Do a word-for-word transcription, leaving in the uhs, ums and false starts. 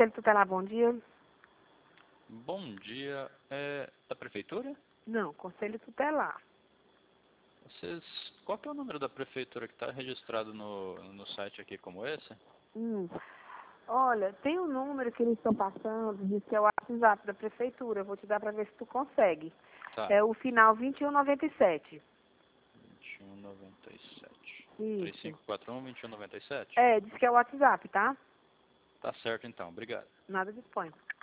Conselho Tutelar, bom dia. Bom dia. É da prefeitura? Não, Conselho Tutelar. Vocês, qual que é o número da prefeitura que está registrado no, no site aqui como esse? Hum. Olha, tem um número que eles estão passando, diz que é o WhatsApp da prefeitura. Eu vou te dar para ver se tu consegue. Tá. É o final vinte e um noventa e sete. vinte e um noventa e sete. três Isso. cinco quatro um, vinte e um noventa e sete? É, diz que é o WhatsApp, tá? Tá certo então, obrigado. Nada disponha.